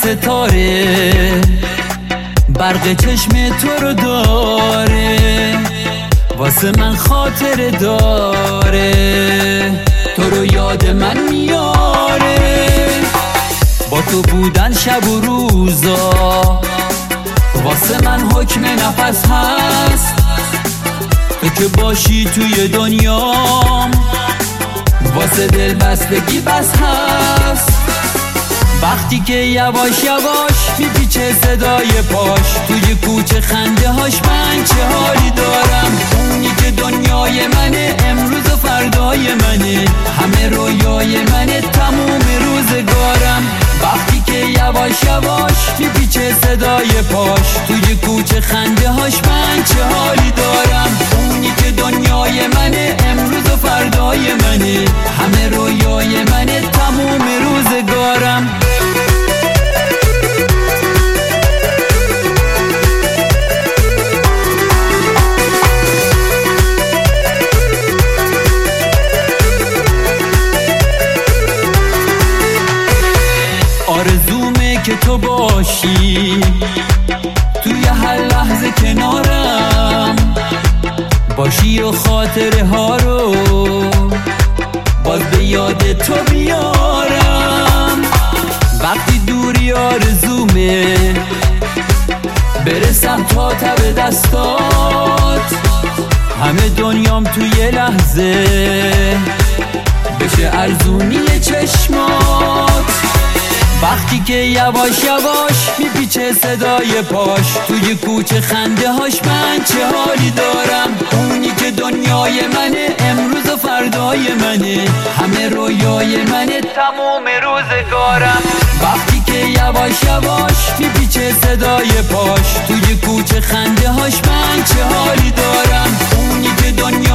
ستاره برق چشم تو رو داره، واسه من خاطره داره، تو رو یاد من میاره. با تو بودن شب و روزا واسه من حکم نفس هست، تو که باشی توی دنیام واسه دل بستگی بس هست. وقتی که یواش یواش میپیچه صدای پاش توی کوچه خنده هاش، من چه حالی دارم. اونی که دنیای منه، امروز و فردای منه، همه رویای منه، تموم روزگارم. وقتی که یواش یواش میپیچه صدای پاش توی کوچه خنده هاش، من چه حالی دارم. اونی که دنیای منه، امروز و فردای منه، همه رویای منه، تموم روزگارم. آرزومه که تو باشی توی هر لحظه کنارم، باشی و خاطره ها رو باز به یاد تو بیارم. وقتی دوری آرزومه برسم تا تب دستات، همه دنیام توی لحظه بشه ارزونی چشمات. وقتی که یواش یواش میپیچه صدای پاش توی کوچه خنده هاش، من چه حالی دارم. اونی که دنیای منه، امروز و فردای منه، همه رویای منه، تموم روزگارم. وقتی که یواش یواش میپیچه صدای پاش توی کوچه خنده هاش، من چه حالی دارم. اونی که دنیا